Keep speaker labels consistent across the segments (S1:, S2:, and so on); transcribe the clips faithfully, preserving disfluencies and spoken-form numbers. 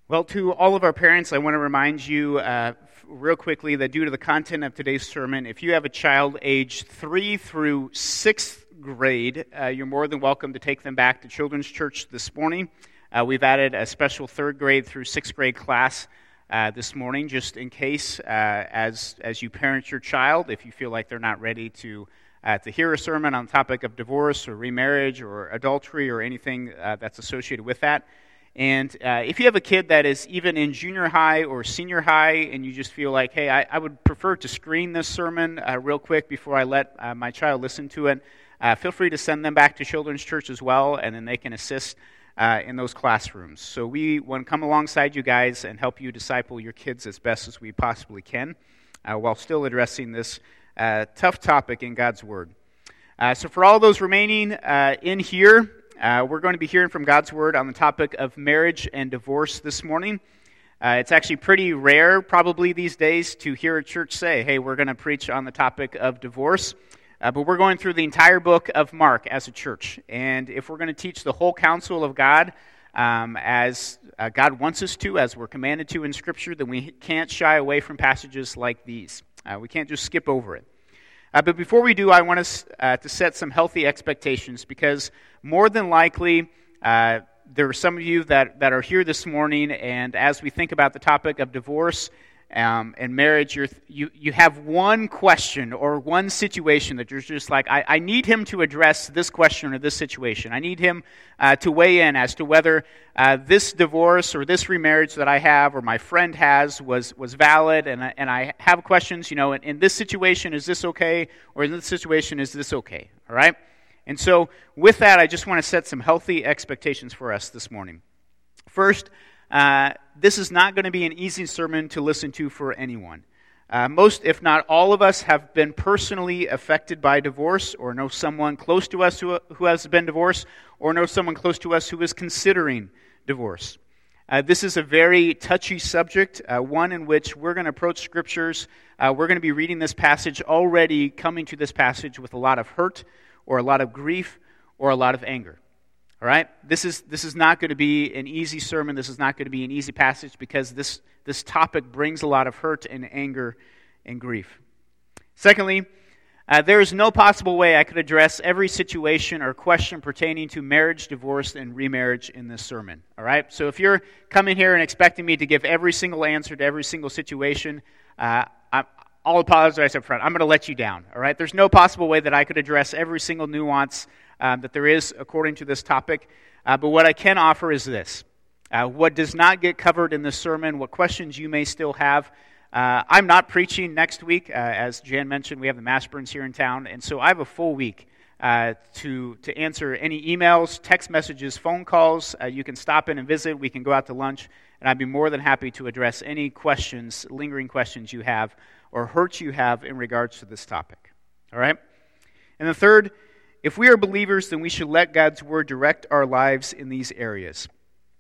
S1: Well, to all of our parents, I want to remind you uh, real quickly that due to the content of today's sermon, if you have a child aged three through sixth grade, uh, you're more than welcome to take them back to Children's Church this morning. Uh, we've added a special third grade through sixth grade class uh, this morning, just in case, uh, as as you parent your child, if you feel like they're not ready to uh, to hear a sermon on the topic of divorce or remarriage or adultery or anything uh, that's associated with that. And uh, if you have a kid that is even in junior high or senior high and you just feel like, hey, I, I would prefer to screen this sermon uh, real quick before I let uh, my child listen to it, uh, feel free to send them back to Children's Church as well, and then they can assist uh, in those classrooms. So we want to come alongside you guys and help you disciple your kids as best as we possibly can uh, while still addressing this uh, tough topic in God's Word. Uh, so for all those remaining uh, in here, Uh, we're going to be hearing from God's Word on the topic of marriage and divorce this morning. Uh, it's actually pretty rare, probably these days, to hear a church say, hey, we're going to preach on the topic of divorce. Uh, but we're going through the entire book of Mark as a church. And if we're going to teach the whole counsel of God um, as uh, God wants us to, as we're commanded to in Scripture, then we can't shy away from passages like these. Uh, we can't just skip over it. Uh, but before we do, I want us uh, to set some healthy expectations, because more than likely, uh, there are some of you that, that are here this morning, and as we think about the topic of divorce um, and marriage, you're, you you have one question or one situation that you're just like, I, I need him to address this question or this situation. I need him uh, to weigh in as to whether uh, this divorce or this remarriage that I have or my friend has was, was valid, and I, and I have questions, you know, in, in this situation, is this okay? Or in this situation, is this okay? All right? And so with that, I just want to set some healthy expectations for us this morning. First, uh, this is not going to be an easy sermon to listen to for anyone. Uh, most, if not all of us, have been personally affected by divorce, or know someone close to us who, who has been divorced, or know someone close to us who is considering divorce. Uh, this is a very touchy subject, uh, one in which we're going to approach Scriptures. Uh, we're going to be reading this passage, already coming to this passage with a lot of hurt, or a lot of grief, or a lot of anger. All right? This is this is not going to be an easy sermon. This is not going to be an easy passage, because this, this topic brings a lot of hurt and anger and grief. Secondly, uh, there is no possible way I could address every situation or question pertaining to marriage, divorce, and remarriage in this sermon. All right? So if you're coming here and expecting me to give every single answer to every single situation, uh, I'm I'll apologize up front. I'm going to let you down, all right? There's no possible way that I could address every single nuance um, that there is according to this topic. Uh, but what I can offer is this. Uh, what does not get covered in this sermon, what questions you may still have. Uh, I'm not preaching next week. Uh, as Jan mentioned, we have the Mashburns here in town. And so I have a full week uh, to, to answer any emails, text messages, phone calls. Uh, you can stop in and visit. We can go out to lunch. And I'd be more than happy to address any questions, lingering questions you have, or hurt you have in regards to this topic. All right? And the third, if we are believers, then we should let God's Word direct our lives in these areas.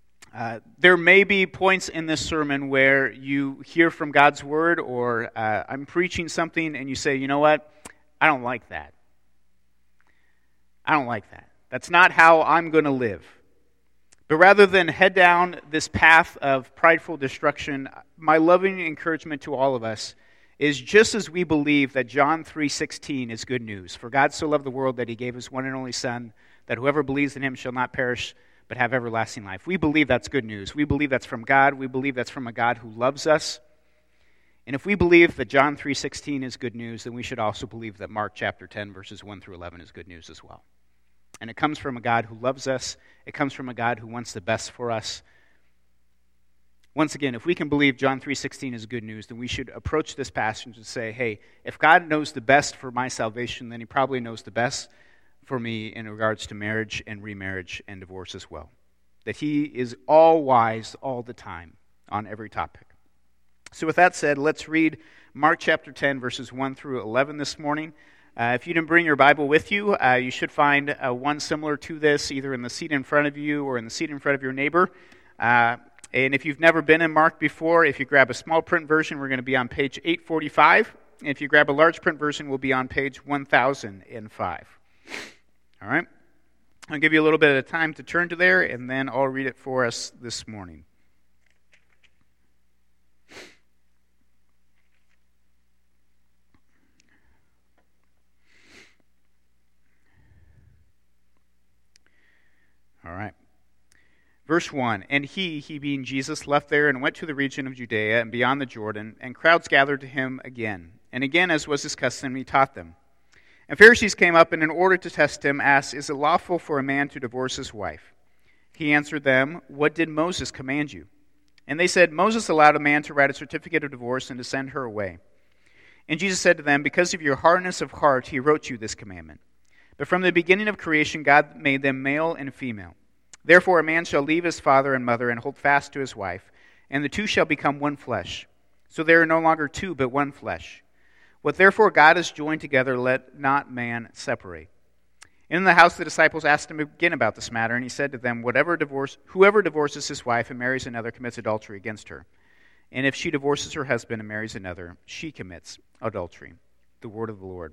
S1: Uh, there may be points in this sermon where you hear from God's Word, or uh, I'm preaching something and you say, you know what? I don't like that. I don't like that. That's not how I'm going to live. But rather than head down this path of prideful destruction, my loving encouragement to all of us is, just as we believe that John three sixteen is good news, for God so loved the world that he gave his one and only Son, that whoever believes in him shall not perish but have everlasting life. We believe that's good news. We believe that's from God. We believe that's from a God who loves us. And if we believe that John three sixteen is good news, then we should also believe that Mark chapter ten, verses one through eleven is good news as well. And it comes from a God who loves us. It comes from a God who wants the best for us. Once again, if we can believe John three sixteen is good news, then we should approach this passage and say, hey, if God knows the best for my salvation, then he probably knows the best for me in regards to marriage and remarriage and divorce as well. That he is all wise all the time on every topic. So with that said, let's read Mark chapter ten, verses one through eleven this morning. Uh, if you didn't bring your Bible with you, uh, you should find uh, one similar to this, either in the seat in front of you or in the seat in front of your neighbor. Uh, And if you've never been in Mark before, if you grab a small print version, we're going to be on page eight forty-five. And if you grab a large print version, we'll be on page one thousand five. All right? I'll give you a little bit of time to turn to there, and then I'll read it for us this morning. Verse one, and he, he being Jesus, left there and went to the region of Judea and beyond the Jordan, and crowds gathered to him again. And again, as was his custom, he taught them. And Pharisees came up, and in order to test him, asked, Is it lawful for a man to divorce his wife? He answered them, What did Moses command you? And they said, Moses allowed a man to write a certificate of divorce and to send her away. And Jesus said to them, Because of your hardness of heart, he wrote you this commandment. But from the beginning of creation, God made them male and female. Therefore a man shall leave his father and mother and hold fast to his wife, and the two shall become one flesh. So they are no longer two, but one flesh. What therefore God has joined together, let not man separate. In the house the disciples asked him again about this matter, and he said to them, Whatever divorce, Whoever divorces his wife and marries another commits adultery against her. And if she divorces her husband and marries another, she commits adultery. The word of the Lord.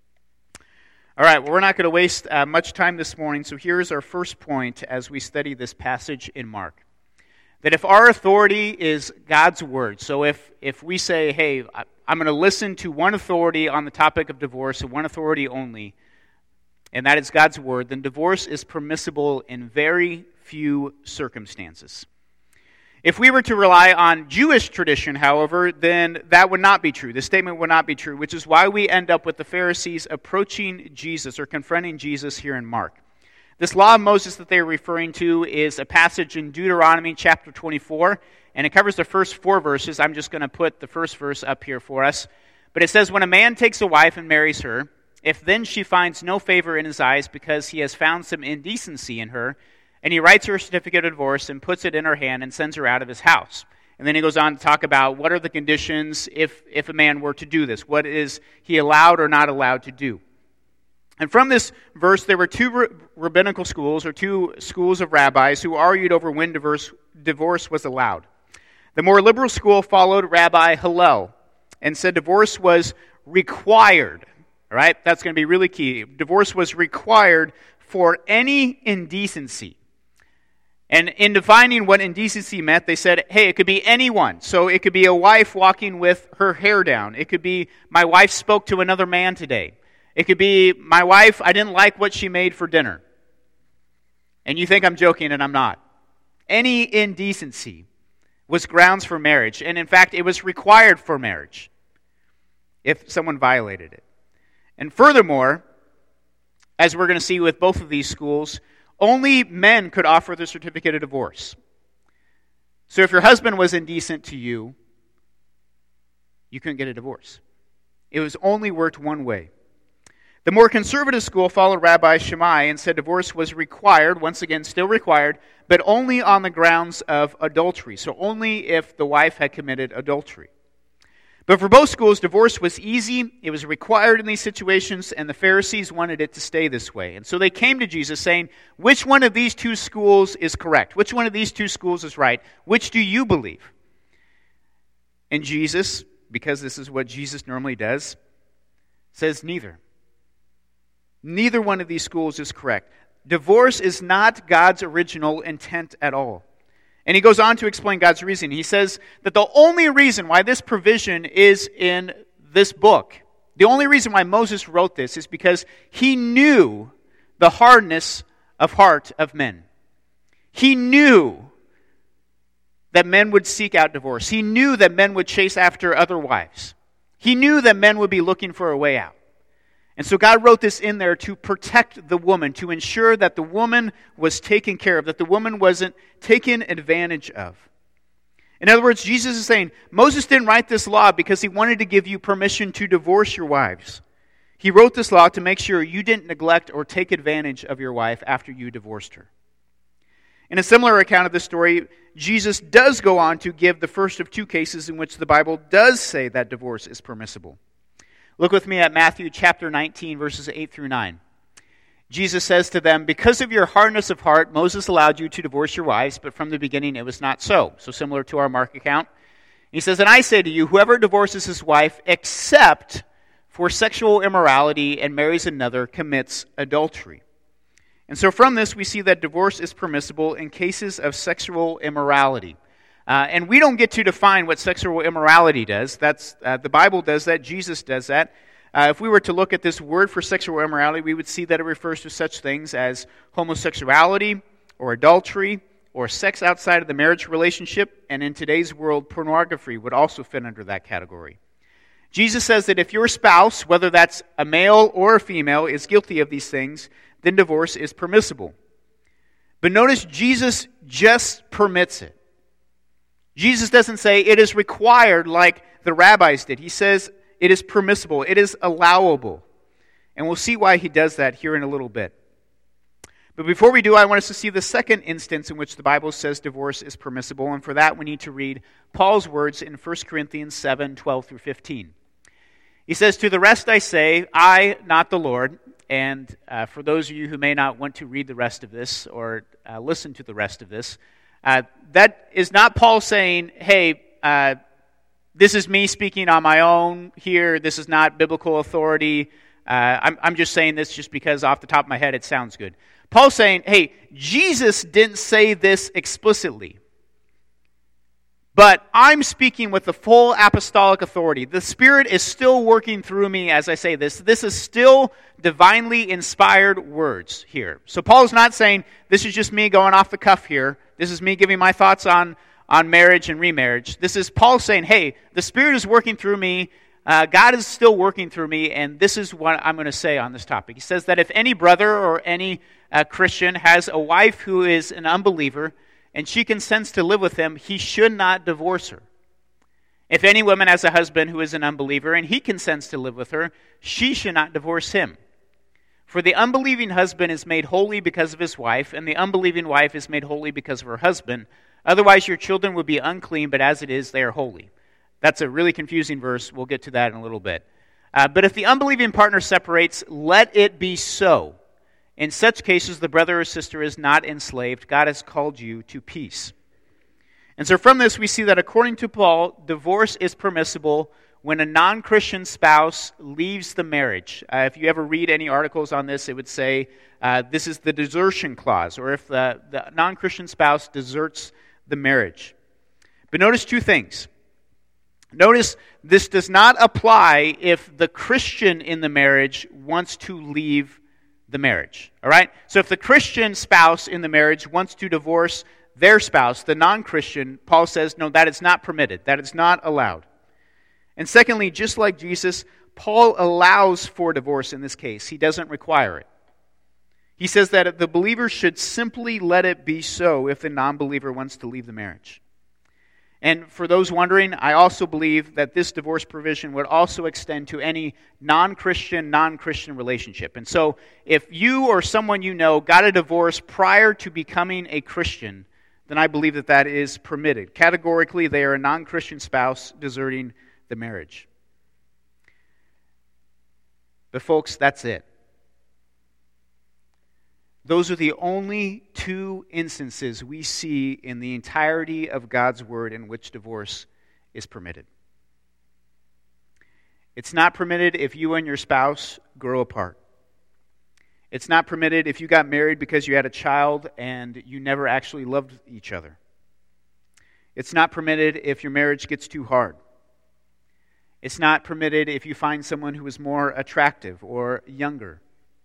S1: All right, well, we're not going to waste uh, much time this morning, so here's our first point as we study this passage in Mark. That if our authority is God's word, so if, if we say, hey, I'm going to listen to one authority on the topic of divorce and one authority only, and that is God's word, then divorce is permissible in very few circumstances. If we were to rely on Jewish tradition, however, then that would not be true. The statement would not be true, which is why we end up with the Pharisees approaching Jesus or confronting Jesus here in Mark. This law of Moses that they're referring to is a passage in Deuteronomy chapter twenty-four, and it covers the first four verses. I'm just going to put the first verse up here for us. But it says, When a man takes a wife and marries her, if then she finds no favor in his eyes because he has found some indecency in her, and he writes her a certificate of divorce and puts it in her hand and sends her out of his house. And then he goes on to talk about what are the conditions if, if a man were to do this. What is he allowed or not allowed to do? And from this verse, there were two rabbinical schools, or two schools of rabbis, who argued over when divorce, divorce was allowed. The more liberal school followed Rabbi Hillel and said divorce was required. All right, that's going to be really key. Divorce was required for any indecency. And in defining what indecency meant, they said, hey, it could be anyone. So it could be a wife walking with her hair down. It could be, my wife spoke to another man today. It could be, my wife, I didn't like what she made for dinner. And you think I'm joking, and I'm not. Any indecency was grounds for marriage. And in fact, it was required for marriage if someone violated it. And furthermore, as we're going to see with both of these schools, only men could offer the certificate of divorce. So if your husband was indecent to you, you couldn't get a divorce. It was only worked one way. The more conservative school followed Rabbi Shammai and said divorce was required, once again still required, but only on the grounds of adultery. So only if the wife had committed adultery. But for both schools, divorce was easy, it was required in these situations, and the Pharisees wanted it to stay this way. And so they came to Jesus saying, which one of these two schools is correct? Which one of these two schools is right? Which do you believe? And Jesus, because this is what Jesus normally does, says neither. Neither one of these schools is correct. Divorce is not God's original intent at all. And he goes on to explain God's reason. He says that the only reason why this provision is in this book, the only reason why Moses wrote this is because he knew the hardness of heart of men. He knew that men would seek out divorce. He knew that men would chase after other wives. He knew that men would be looking for a way out. And so God wrote this in there to protect the woman, to ensure that the woman was taken care of, that the woman wasn't taken advantage of. In other words, Jesus is saying, Moses didn't write this law because he wanted to give you permission to divorce your wives. He wrote this law to make sure you didn't neglect or take advantage of your wife after you divorced her. In a similar account of this story, Jesus does go on to give the first of two cases in which the Bible does say that divorce is permissible. Look with me at Matthew chapter nineteen, verses eight through nine. Jesus says to them, because of your hardness of heart, Moses allowed you to divorce your wives, but from the beginning it was not so. So similar to our Mark account. He says, and I say to you, whoever divorces his wife except for sexual immorality and marries another commits adultery. And so from this we see that divorce is permissible in cases of sexual immorality. Uh, and we don't get to define what sexual immorality does. That's uh, the Bible does that. Jesus does that. Uh, if we were to look at this word for sexual immorality, we would see that it refers to such things as homosexuality or adultery, or sex outside of the marriage relationship, and in today's world, pornography would also fit under that category. Jesus says that if your spouse, whether that's a male or a female, is guilty of these things, then divorce is permissible. But notice Jesus just permits it. Jesus doesn't say it is required like the rabbis did. He says it is permissible, it is allowable. And we'll see why he does that here in a little bit. But before we do, I want us to see the second instance in which the Bible says divorce is permissible, and for that we need to read Paul's words in First Corinthians seven, twelve through fifteen. He says, "To the rest I say, I, not the Lord." And uh, for those of you who may not want to read the rest of this or uh, listen to the rest of this, uh, that is not Paul saying, hey, uh, this is me speaking on my own here, this is not biblical authority, uh, I'm, I'm just saying this just because off the top of my head it sounds good. Paul's saying, hey, Jesus didn't say this explicitly, but I'm speaking with the full apostolic authority. The Spirit is still working through me as I say this. This is still divinely inspired words here. So Paul's not saying, this is just me going off the cuff here. This is me giving my thoughts on, on marriage and remarriage. This is Paul saying, hey, the Spirit is working through me. Uh, God is still working through me, and this is what I'm going to say on this topic. He says that if any brother or any uh, Christian has a wife who is an unbeliever, and she consents to live with him, he should not divorce her. If any woman has a husband who is an unbeliever, and he consents to live with her, she should not divorce him. For the unbelieving husband is made holy because of his wife, and the unbelieving wife is made holy because of her husband. Otherwise your children would be unclean, but as it is, they are holy. That's a really confusing verse. We'll get to that in a little bit. Uh, but if the unbelieving partner separates, let it be so. In such cases, the brother or sister is not enslaved. God has called you to peace. And so from this, we see that according to Paul, divorce is permissible when a non-Christian spouse leaves the marriage. Uh, if you ever read any articles on this, it would say uh, this is the desertion clause, or if the, the non-Christian spouse deserts the marriage. But notice two things. Notice this does not apply if the Christian in the marriage wants to leave the marriage. All right? So if the Christian spouse in the marriage wants to divorce their spouse, the non-Christian, Paul says, no, that is not permitted. That is not allowed. And secondly, just like Jesus, Paul allows for divorce in this case. He doesn't require it. He says that the believer should simply let it be so if the non-believer wants to leave the marriage. And for those wondering, I also believe that this divorce provision would also extend to any non-Christian, non-Christian relationship. And so if you or someone you know got a divorce prior to becoming a Christian, then I believe that that is permitted. Categorically, they are a non-Christian spouse deserting the marriage. But folks, that's it. Those are the only two instances we see in the entirety of God's Word in which divorce is permitted. It's not permitted if you and your spouse grow apart. It's not permitted if you got married because you had a child and you never actually loved each other. It's not permitted if your marriage gets too hard. It's not permitted if you find someone who is more attractive or younger.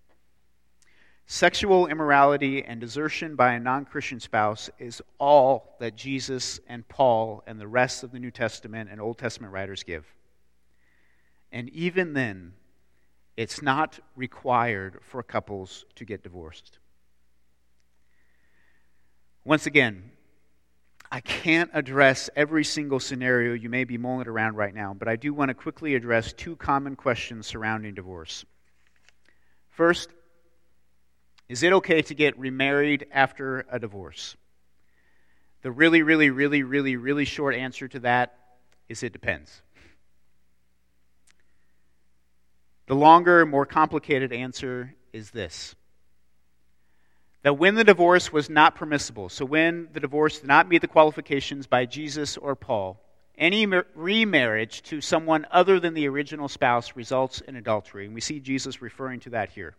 S1: Sexual immorality and desertion by a non-Christian spouse is all that Jesus and Paul and the rest of the New Testament and Old Testament writers give. And even then, it's not required for couples to get divorced. Once again, I can't address every single scenario you may be mulling around right now, but I do want to quickly address two common questions surrounding divorce. First, is it okay to get remarried after a divorce? The really, really, really, really, really short answer to that is it depends. The longer, more complicated answer is this. That when the divorce was not permissible, so when the divorce did not meet the qualifications by Jesus or Paul, any remarriage to someone other than the original spouse results in adultery. And we see Jesus referring to that here.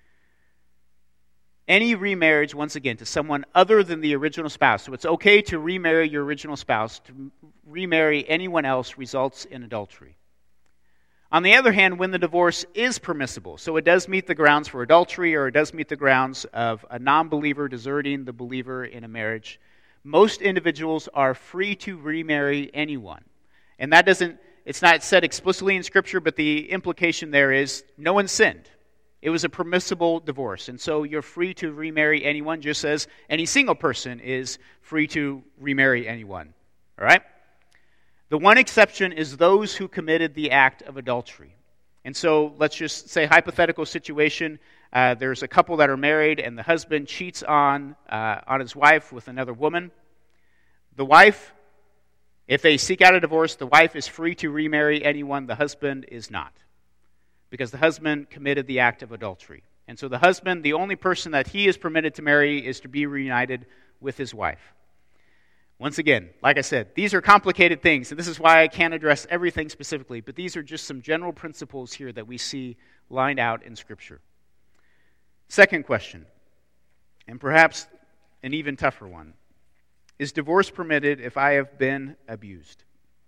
S1: Any remarriage, once again, to someone other than the original spouse, so it's okay to remarry your original spouse, to remarry anyone else results in adultery. On the other hand, when the divorce is permissible, so it does meet the grounds for adultery or it does meet the grounds of a non-believer deserting the believer in a marriage, most individuals are free to remarry anyone. And that doesn't, it's not said explicitly in Scripture, but the implication there is no one sinned. It was a permissible divorce. And so you're free to remarry anyone, just as any single person is free to remarry anyone. All right? The one exception is those who committed the act of adultery. And so let's just say hypothetical situation. Uh, there's a couple that are married and the husband cheats on, uh, on his wife with another woman. The wife, if they seek out a divorce, the wife is free to remarry anyone. The husband is not, because the husband committed the act of adultery. And so the husband, the only person that he is permitted to marry is to be reunited with his wife. Once again, like I said, these are complicated things, and this is why I can't address everything specifically, but these are just some general principles here that we see lined out in Scripture. Second question, and perhaps an even tougher one. Is divorce permitted if I have been abused?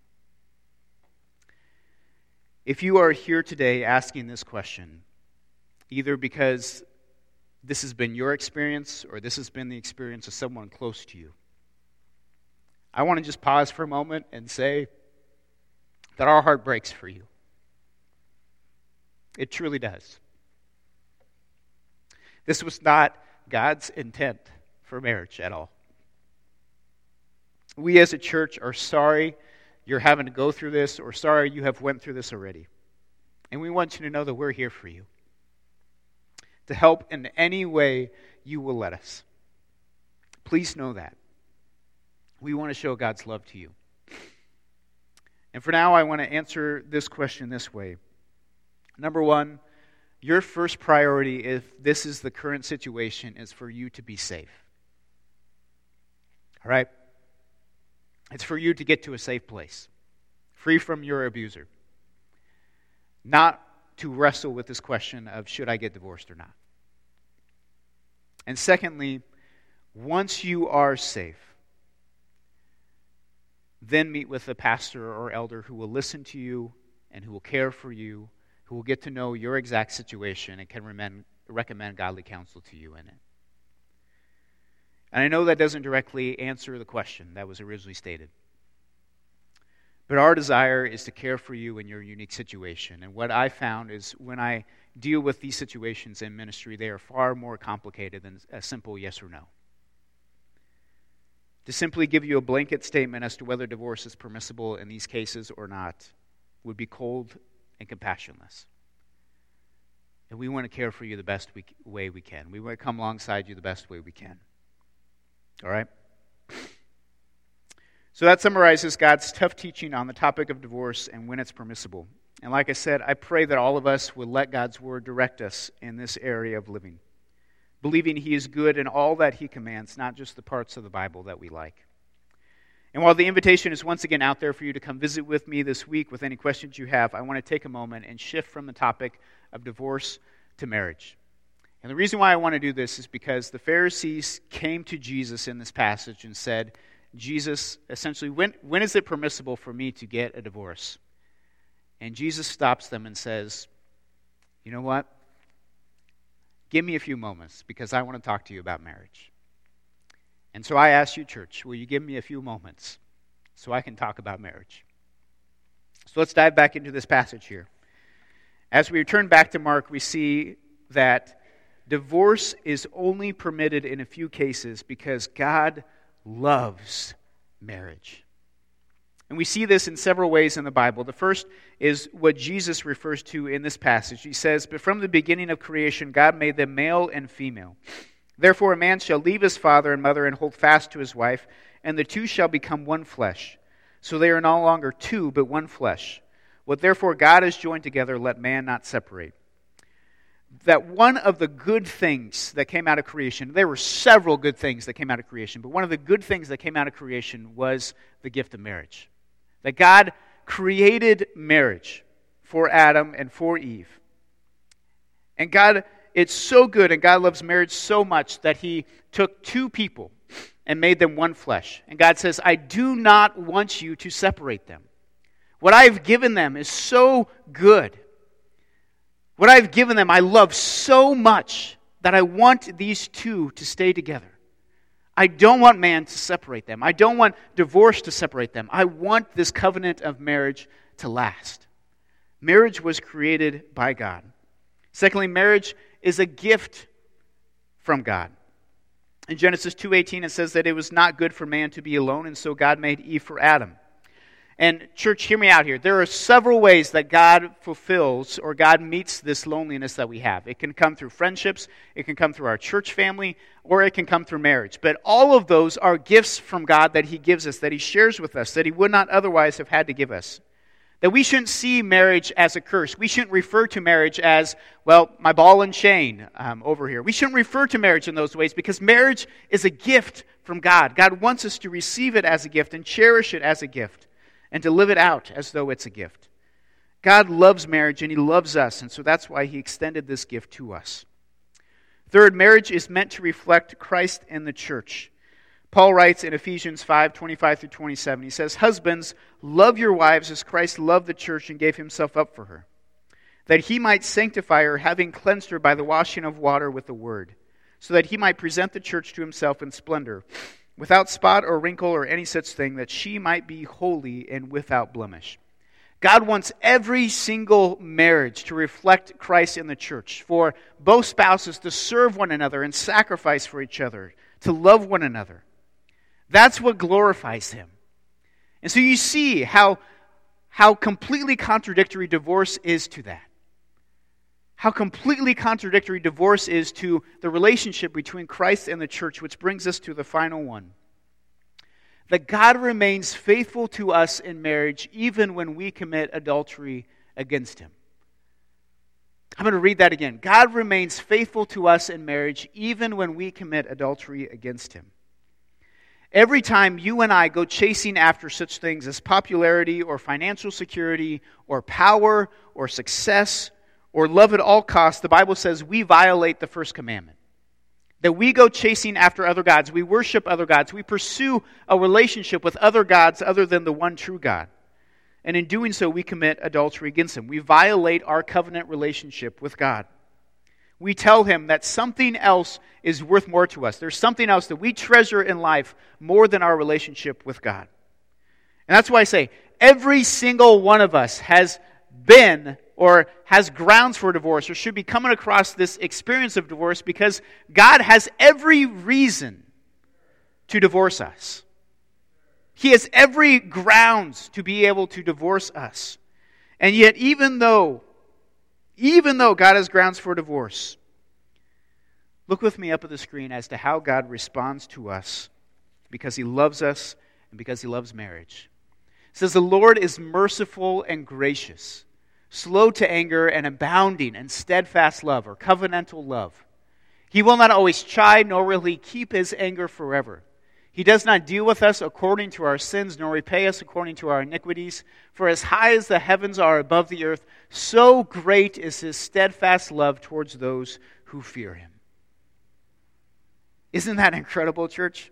S1: If you are here today asking this question, either because this has been your experience or this has been the experience of someone close to you, I want to just pause for a moment and say that our heart breaks for you. It truly does. This was not God's intent for marriage at all. We as a church are sorry you're having to go through this, or sorry you have went through this already. And we want you to know that we're here for you, to help in any way you will let us. Please know that. We want to show God's love to you. And for now, I want to answer this question this way. Number one, your first priority, if this is the current situation, is for you to be safe. All right? It's for you to get to a safe place, free from your abuser. Not to wrestle with this question of should I get divorced or not. And secondly, once you are safe, then meet with a pastor or elder who will listen to you and who will care for you, who will get to know your exact situation and can recommend godly counsel to you in it. And I know that doesn't directly answer the question that was originally stated. But our desire is to care for you in your unique situation. And what I found is when I deal with these situations in ministry, they are far more complicated than a simple yes or no. To simply give you a blanket statement as to whether divorce is permissible in these cases or not would be cold and compassionless. And we want to care for you the best we, way we can. We want to come alongside you the best way we can. All right? So that summarizes God's tough teaching on the topic of divorce and when it's permissible. And like I said, I pray that all of us will let God's word direct us in this area of living, believing He is good in all that He commands, not just the parts of the Bible that we like. And while the invitation is once again out there for you to come visit with me this week with any questions you have, I want to take a moment and shift from the topic of divorce to marriage. And the reason why I want to do this is because the Pharisees came to Jesus in this passage and said, Jesus, essentially, when, when is it permissible for me to get a divorce? And Jesus stops them and says, you know what? Give me a few moments because I want to talk to you about marriage. And so I ask you, church, will you give me a few moments so I can talk about marriage? So let's dive back into this passage here. As we return back to Mark, we see that divorce is only permitted in a few cases because God loves marriage. And we see this in several ways in the Bible. The first is what Jesus refers to in this passage. He says, but from the beginning of creation, God made them male and female. Therefore a man shall leave his father and mother and hold fast to his wife, and the two shall become one flesh. So they are no longer two, but one flesh. What therefore God has joined together, let man not separate. That one of the good things that came out of creation, there were several good things that came out of creation, but one of the good things that came out of creation was the gift of marriage. That God created marriage for Adam and for Eve. And God, it's so good, and God loves marriage so much that He took two people and made them one flesh. And God says, I do not want you to separate them. What I've given them is so good. What I've given them, I love so much that I want these two to stay together. I don't want man to separate them. I don't want divorce to separate them. I want this covenant of marriage to last. Marriage was created by God. Secondly, marriage is a gift from God. In Genesis two eighteen, it says that it was not good for man to be alone, and so God made Eve for Adam. And church, hear me out here. There are several ways that God fulfills or God meets this loneliness that we have. It can come through friendships, it can come through our church family, or it can come through marriage. But all of those are gifts from God that He gives us, that He shares with us, that He would not otherwise have had to give us. That we shouldn't see marriage as a curse. We shouldn't refer to marriage as, well, my ball and chain um, over here. We shouldn't refer to marriage in those ways because marriage is a gift from God. God wants us to receive it as a gift and cherish it as a gift and to live it out as though it's a gift. God loves marriage and He loves us, and so that's why He extended this gift to us. Third, marriage is meant to reflect Christ and the church. Paul writes in Ephesians five, twenty-five through twenty-seven, he says, "Husbands, love your wives as Christ loved the church and gave Himself up for her, that He might sanctify her, having cleansed her by the washing of water with the word, so that He might present the church to Himself in splendor, without spot or wrinkle or any such thing, that she might be holy and without blemish." God wants every single marriage to reflect Christ in the church, for both spouses to serve one another and sacrifice for each other, to love one another. That's what glorifies Him. And so you see how, how completely contradictory divorce is to that. How completely contradictory divorce is to the relationship between Christ and the church, which brings us to the final one. That God remains faithful to us in marriage even when we commit adultery against Him. I'm going to read that again. God remains faithful to us in marriage even when we commit adultery against Him. Every time you and I go chasing after such things as popularity or financial security or power or success or love at all costs, the Bible says we violate the first commandment. That we go chasing after other gods, we worship other gods, we pursue a relationship with other gods other than the one true God. And in doing so, we commit adultery against Him. We violate our covenant relationship with God. We tell Him that something else is worth more to us. There's something else that we treasure in life more than our relationship with God. And that's why I say, every single one of us has been or has grounds for divorce or should be coming across this experience of divorce because God has every reason to divorce us. He has every grounds to be able to divorce us. And yet, even though Even though God has grounds for divorce, look with me up at the screen as to how God responds to us because He loves us and because He loves marriage. It says, "The Lord is merciful and gracious, slow to anger and abounding in steadfast love," or covenantal love. "He will not always chide, nor will He keep His anger forever. He does not deal with us according to our sins, nor repay us according to our iniquities. For as high as the heavens are above the earth, so great is His steadfast love towards those who fear Him." Isn't that incredible, church?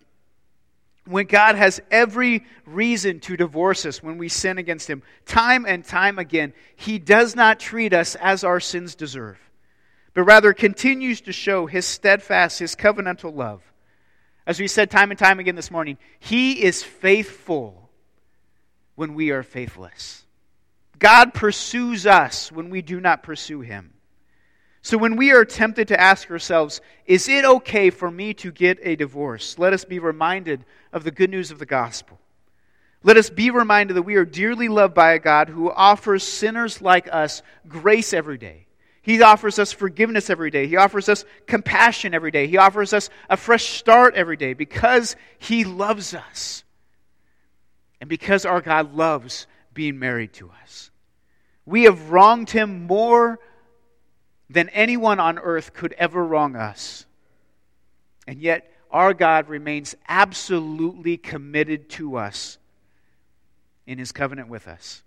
S1: When God has every reason to divorce us when we sin against Him, time and time again, He does not treat us as our sins deserve, but rather continues to show His steadfast, His covenantal love. As we said time and time again this morning, He is faithful when we are faithless. God pursues us when we do not pursue Him. So when we are tempted to ask ourselves, is it okay for me to get a divorce? Let us be reminded of the good news of the gospel. Let us be reminded that we are dearly loved by a God who offers sinners like us grace every day. He offers us forgiveness every day. He offers us compassion every day. He offers us a fresh start every day because He loves us. And because our God loves being married to us. We have wronged Him more than anyone on earth could ever wrong us. And yet our God remains absolutely committed to us in His covenant with us.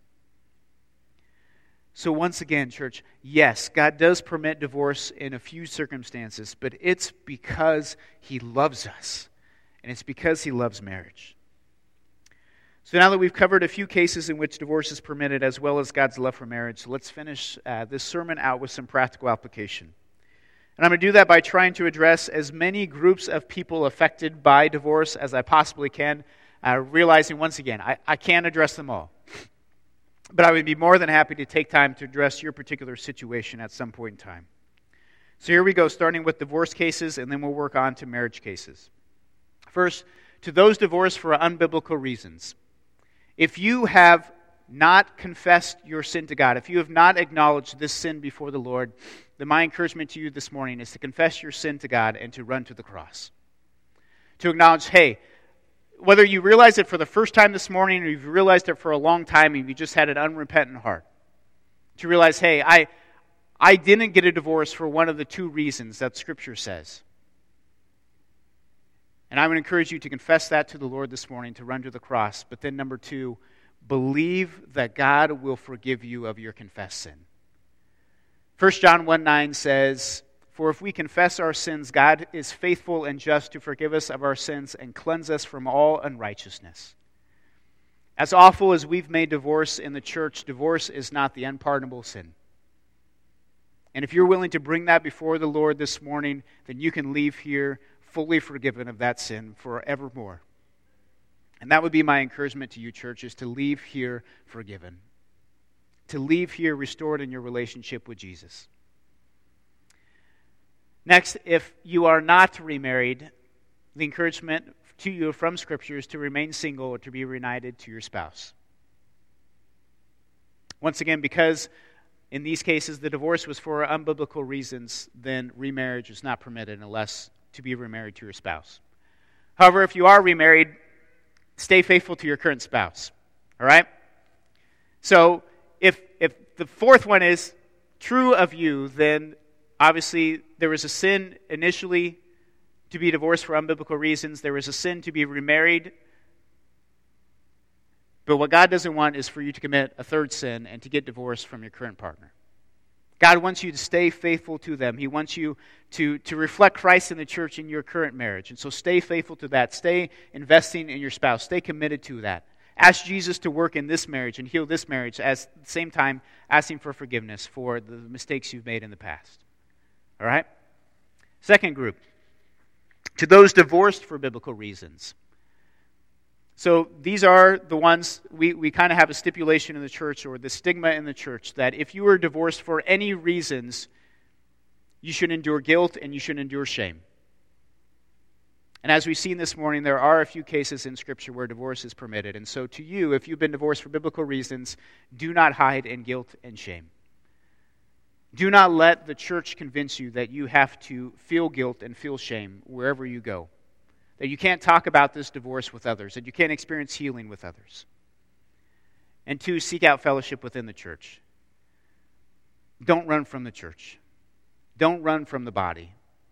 S1: So once again, church, yes, God does permit divorce in a few circumstances, but it's because He loves us, and it's because He loves marriage. So now that we've covered a few cases in which divorce is permitted, as well as God's love for marriage, let's finish uh, this sermon out with some practical application. And I'm going to do that by trying to address as many groups of people affected by divorce as I possibly can, uh, realizing once again, I, I can't address them all. But I would be more than happy to take time to address your particular situation at some point in time. So here we go, starting with divorce cases, and then we'll work on to marriage cases. First, to those divorced for unbiblical reasons. If you have not confessed your sin to God, if you have not acknowledged this sin before the Lord, then my encouragement to you this morning is to confess your sin to God and to run to the cross. To acknowledge, hey, whether you realize it for the first time this morning or you've realized it for a long time and you just had an unrepentant heart, to realize, hey, I, I didn't get a divorce for one of the two reasons that Scripture says. And I would encourage you to confess that to the Lord this morning, to run to the cross. But then number two, believe that God will forgive you of your confessed sin. First John one nine says, "For if we confess our sins, God is faithful and just to forgive us of our sins and cleanse us from all unrighteousness." As awful as we've made divorce in the church, divorce is not the unpardonable sin. And if you're willing to bring that before the Lord this morning, then you can leave here fully forgiven of that sin forevermore. And that would be my encouragement to you, church, is to leave here forgiven. To leave here restored in your relationship with Jesus. Next, if you are not remarried, the encouragement to you from Scripture is to remain single or to be reunited to your spouse. Once again, because in these cases the divorce was for unbiblical reasons, then remarriage is not permitted unless to be remarried to your spouse. However, if you are remarried, stay faithful to your current spouse. All right? So, if if the fourth one is true of you, then obviously there was a sin initially to be divorced for unbiblical reasons. There was a sin to be remarried. But what God doesn't want is for you to commit a third sin and to get divorced from your current partner. God wants you to stay faithful to them. He wants you to, to reflect Christ in the church in your current marriage. And so stay faithful to that. Stay investing in your spouse. Stay committed to that. Ask Jesus to work in this marriage and heal this marriage at the same time asking for forgiveness for the mistakes you've made in the past. All right? Second group. To those divorced for biblical reasons. So these are the ones, we, we kind of have a stipulation in the church or the stigma in the church that if you are divorced for any reasons, you should endure guilt and you should endure shame. And as we've seen this morning, there are a few cases in Scripture where divorce is permitted. And so to you, if you've been divorced for biblical reasons, do not hide in guilt and shame. Do not let the church convince you that you have to feel guilt and feel shame wherever you go. That you can't talk about this divorce with others, that you can't experience healing with others. And two, seek out fellowship within the church. Don't run from the church. Don't run from the body.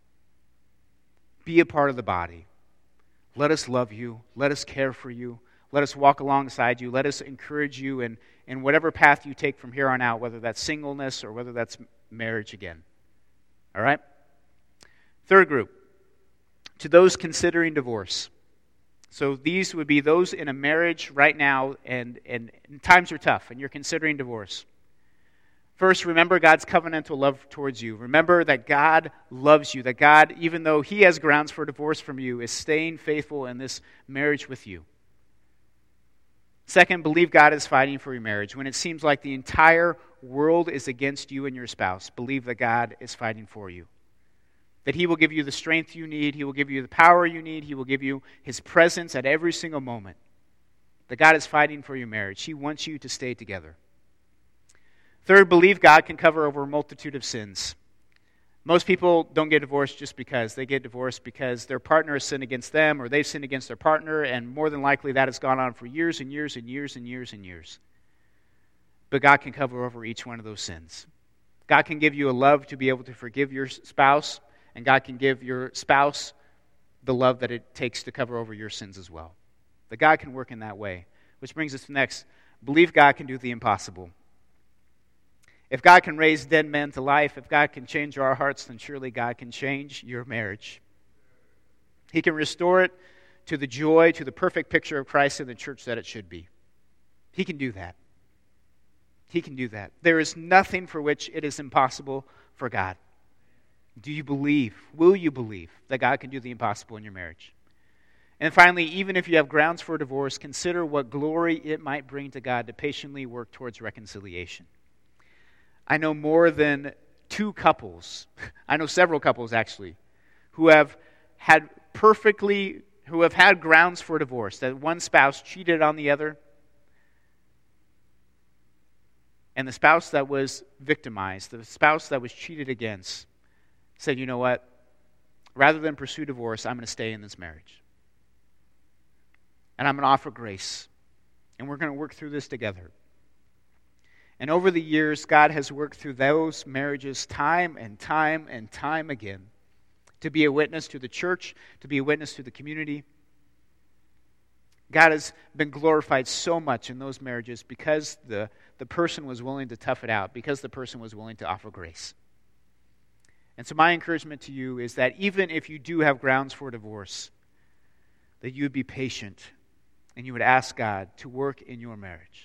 S1: Be a part of the body. Let us love you. Let us care for you. Let us walk alongside you. Let us encourage you in, in whatever path you take from here on out, whether that's singleness or whether that's marriage again. All right? Third group. To those considering divorce. So these would be those in a marriage right now, and, and, and times are tough, and you're considering divorce. First, remember God's covenantal love towards you. Remember that God loves you, that God, even though He has grounds for divorce from you, is staying faithful in this marriage with you. Second, believe God is fighting for your marriage. When it seems like the entire world is against you and your spouse, believe that God is fighting for you. That He will give you the strength you need. He will give you the power you need. He will give you His presence at every single moment. That God is fighting for your marriage. He wants you to stay together. Third, believe God can cover over a multitude of sins. Most people don't get divorced just because. They get divorced because their partner has sinned against them or they've sinned against their partner, and more than likely that has gone on for years and years and years and years and years. But God can cover over each one of those sins. God can give you a love to be able to forgive your spouse, and God can give your spouse the love that it takes to cover over your sins as well. That God can work in that way. Which brings us to next. Believe God can do the impossible. If God can raise dead men to life, if God can change our hearts, then surely God can change your marriage. He can restore it to the joy, to the perfect picture of Christ in the church that it should be. He can do that. He can do that. There is nothing for which it is impossible for God. Do you believe, will you believe that God can do the impossible in your marriage? And finally, even if you have grounds for divorce, consider what glory it might bring to God to patiently work towards reconciliation. I know more than two couples, I know several couples actually, who have had perfectly, who have had grounds for divorce, that one spouse cheated on the other, and the spouse that was victimized, the spouse that was cheated against, said, you know what, rather than pursue divorce, I'm going to stay in this marriage. And I'm going to offer grace. And we're going to work through this together. And over the years, God has worked through those marriages time and time and time again to be a witness to the church, to be a witness to the community. God has been glorified so much in those marriages because the, the person was willing to tough it out, because the person was willing to offer grace. And so my encouragement to you is that even if you do have grounds for divorce, that you would be patient and you would ask God to work in your marriage.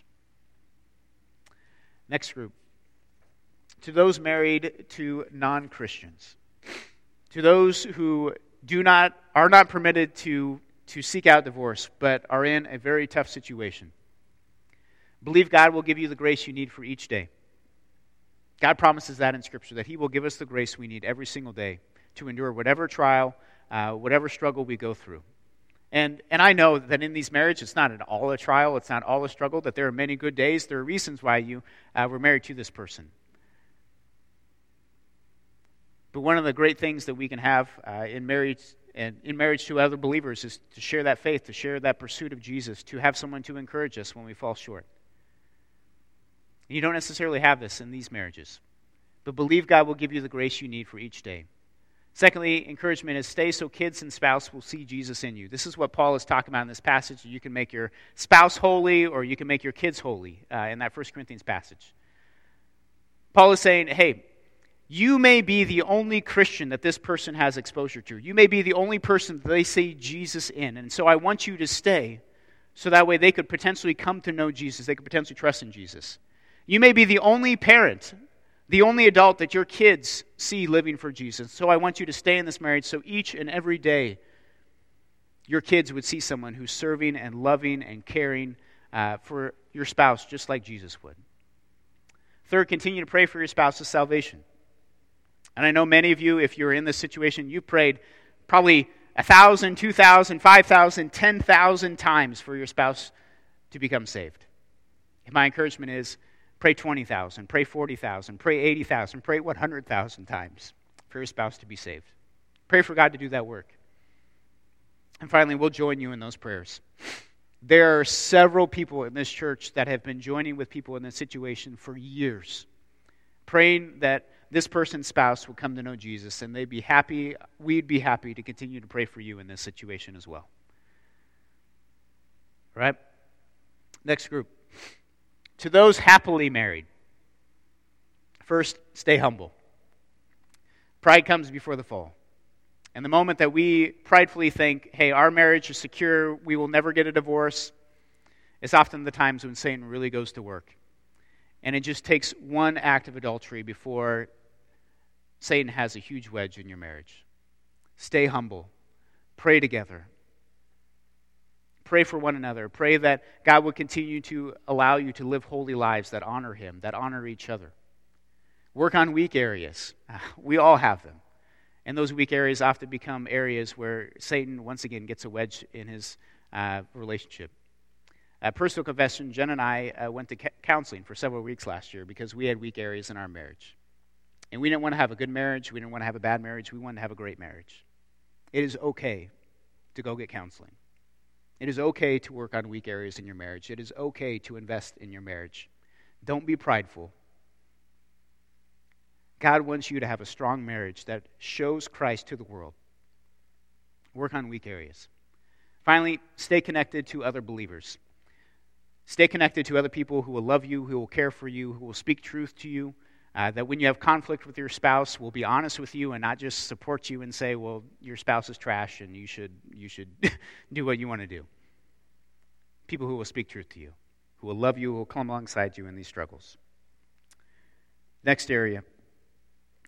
S1: Next group. To those married to non-Christians. To those who do not are not permitted to, to seek out divorce, but are in a very tough situation. Believe God will give you the grace you need for each day. God promises that in Scripture, that He will give us the grace we need every single day to endure whatever trial, uh, whatever struggle we go through. And and I know that in these marriages, it's not at all a trial, it's not all a struggle, that there are many good days, there are reasons why you uh, were married to this person. But one of the great things that we can have uh, in marriage and in marriage to other believers is to share that faith, to share that pursuit of Jesus, to have someone to encourage us when we fall short. You don't necessarily have this in these marriages, but believe God will give you the grace you need for each day. Secondly, encouragement is stay so kids and spouse will see Jesus in you. This is what Paul is talking about in this passage. You can make your spouse holy or you can make your kids holy uh, in that First Corinthians passage. Paul is saying, hey, you may be the only Christian that this person has exposure to. You may be the only person that they see Jesus in. And so I want you to stay so that way they could potentially come to know Jesus. They could potentially trust in Jesus. You may be the only parent, the only adult that your kids see living for Jesus. So I want you to stay in this marriage so each and every day your kids would see someone who's serving and loving and caring uh, for your spouse just like Jesus would. Third, continue to pray for your spouse's salvation. And I know many of you, if you're in this situation, you prayed probably a thousand, two thousand, five thousand, ten thousand times for your spouse to become saved. And my encouragement is, pray twenty thousand, pray forty thousand, pray eighty thousand, pray one hundred thousand times for your spouse to be saved. Pray for God to do that work. And finally, we'll join you in those prayers. There are several people in this church that have been joining with people in this situation for years, praying that this person's spouse will come to know Jesus, and they'd be happy, we'd be happy to continue to pray for you in this situation as well. All right? Next group. To those happily married, first, stay humble. Pride comes before the fall. And the moment that we pridefully think, hey, our marriage is secure, we will never get a divorce, it's often the times when Satan really goes to work. And it just takes one act of adultery before Satan has a huge wedge in your marriage. Stay humble. Pray together. Pray for one another. Pray that God will continue to allow you to live holy lives that honor Him, that honor each other. Work on weak areas. We all have them. And those weak areas often become areas where Satan, once again, gets a wedge in his uh, relationship. Uh, personal confession, Jen and I uh, went to ca- counseling for several weeks last year because we had weak areas in our marriage. And we didn't want to have a good marriage. We didn't want to have a bad marriage. We wanted to have a great marriage. It is okay to go get counseling. It is okay to work on weak areas in your marriage. It is okay to invest in your marriage. Don't be prideful. God wants you to have a strong marriage that shows Christ to the world. Work on weak areas. Finally, stay connected to other believers. Stay connected to other people who will love you, who will care for you, who will speak truth to you. Uh, that when you have conflict with your spouse, will be honest with you and not just support you and say, well, your spouse is trash and you should you should do what you want to do. People who will speak truth to you, who will love you, who will come alongside you in these struggles. Next area.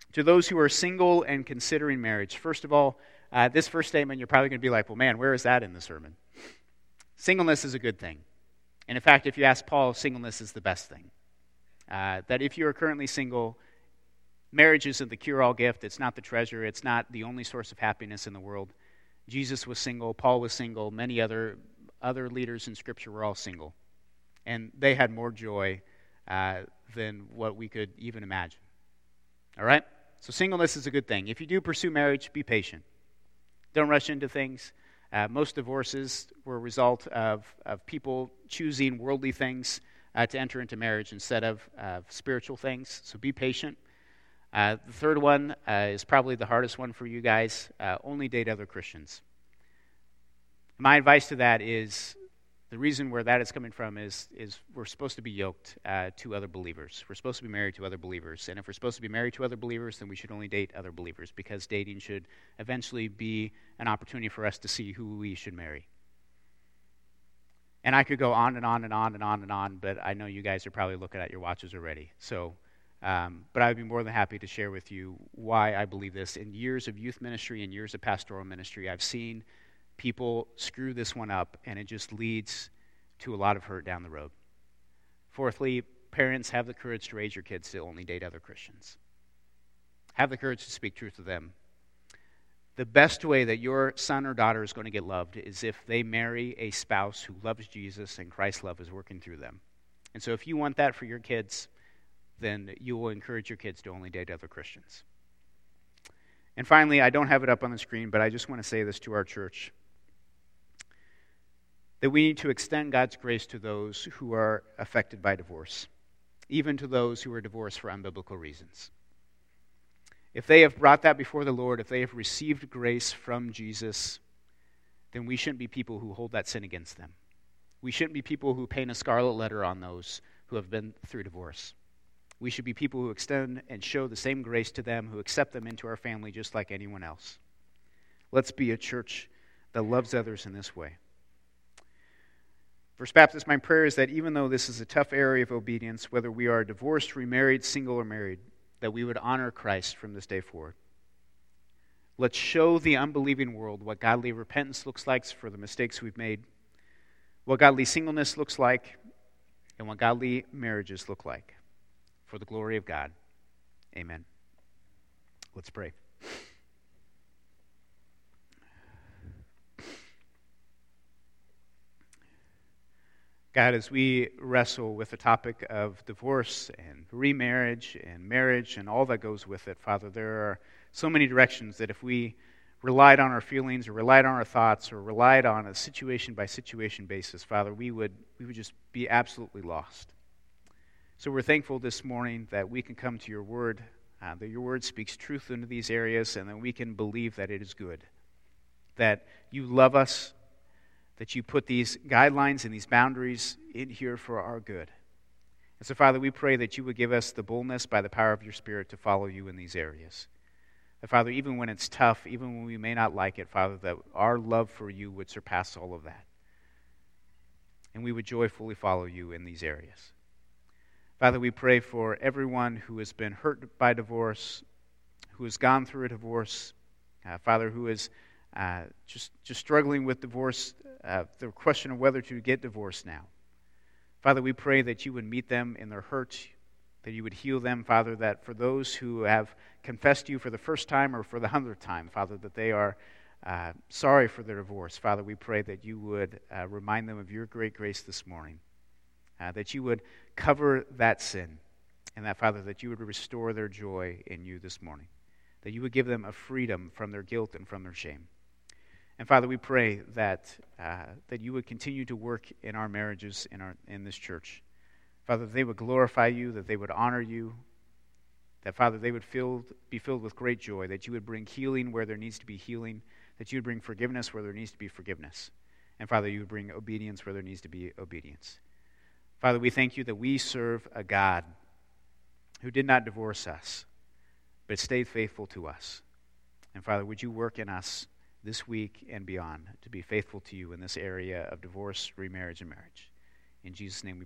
S1: To those who are single and considering marriage, first of all, uh, this first statement, you're probably going to be like, well, man, where is that in the sermon? Singleness is a good thing. And in fact, if you ask Paul, singleness is the best thing. Uh, that if you are currently single, marriage isn't the cure-all gift. It's not the treasure. It's not the only source of happiness in the world. Jesus was single. Paul was single. Many other other leaders in Scripture were all single. And they had more joy uh, than what we could even imagine. All right? So singleness is a good thing. If you do pursue marriage, be patient. Don't rush into things. Uh, most divorces were a result of, of people choosing worldly things uh, to enter into marriage instead of uh, spiritual things. So be patient. Uh, the third one uh, is probably the hardest one for you guys. Uh, only date other Christians. My advice to that is, the reason where that is coming from is, is we're supposed to be yoked uh, to other believers. We're supposed to be married to other believers. And if we're supposed to be married to other believers, then we should only date other believers, because dating should eventually be an opportunity for us to see who we should marry. And I could go on and on and on and on and on, but I know you guys are probably looking at your watches already. So, um, but I would be more than happy to share with you why I believe this. In years of youth ministry and years of pastoral ministry, I've seen people screw this one up, and it just leads to a lot of hurt down the road. Fourthly, parents, have the courage to raise your kids to only date other Christians. Have the courage to speak truth to them. The best way that your son or daughter is going to get loved is if they marry a spouse who loves Jesus and Christ's love is working through them. And so if you want that for your kids, then you will encourage your kids to only date other Christians. And finally, I don't have it up on the screen, but I just want to say this to our church, that we need to extend God's grace to those who are affected by divorce, even to those who are divorced for unbiblical reasons. If they have brought that before the Lord, if they have received grace from Jesus, then we shouldn't be people who hold that sin against them. We shouldn't be people who paint a scarlet letter on those who have been through divorce. We should be people who extend and show the same grace to them, who accept them into our family just like anyone else. Let's be a church that loves others in this way. First Baptist, my prayer is that even though this is a tough area of obedience, whether we are divorced, remarried, single, or married, that we would honor Christ from this day forward. Let's show the unbelieving world what godly repentance looks like for the mistakes we've made, what godly singleness looks like, and what godly marriages look like, for the glory of God. Amen. Let's pray. God, as we wrestle with the topic of divorce and remarriage and marriage and all that goes with it, Father, there are so many directions that if we relied on our feelings or relied on our thoughts or relied on a situation-by-situation basis, Father, we would we would just be absolutely lost. So we're thankful this morning that we can come to your word, uh, that your word speaks truth into these areas, and that we can believe that it is good, that you love us, that you put these guidelines and these boundaries in here for our good. And so, Father, we pray that you would give us the boldness by the power of your Spirit to follow you in these areas. That, Father, even when it's tough, even when we may not like it, Father, that our love for you would surpass all of that. And we would joyfully follow you in these areas. Father, we pray for everyone who has been hurt by divorce, who has gone through a divorce, uh, Father, who is uh, just, just struggling with divorce, Uh, the question of whether to get divorced now. Father, we pray that you would meet them in their hurt, that you would heal them, Father, that for those who have confessed to you for the first time or for the hundredth time, Father, that they are uh, sorry for their divorce. Father, we pray that you would uh, remind them of your great grace this morning, uh, that you would cover that sin, and that, Father, that you would restore their joy in you this morning, that you would give them a freedom from their guilt and from their shame. And Father, we pray that uh, that you would continue to work in our marriages, in our in this church. Father, that they would glorify you, that they would honor you, that, Father, they would filled, be filled with great joy, that you would bring healing where there needs to be healing, that you would bring forgiveness where there needs to be forgiveness. And, Father, you would bring obedience where there needs to be obedience. Father, we thank you that we serve a God who did not divorce us, but stayed faithful to us. And, Father, would you work in us this week and beyond to be faithful to you in this area of divorce, remarriage, and marriage. In Jesus' name we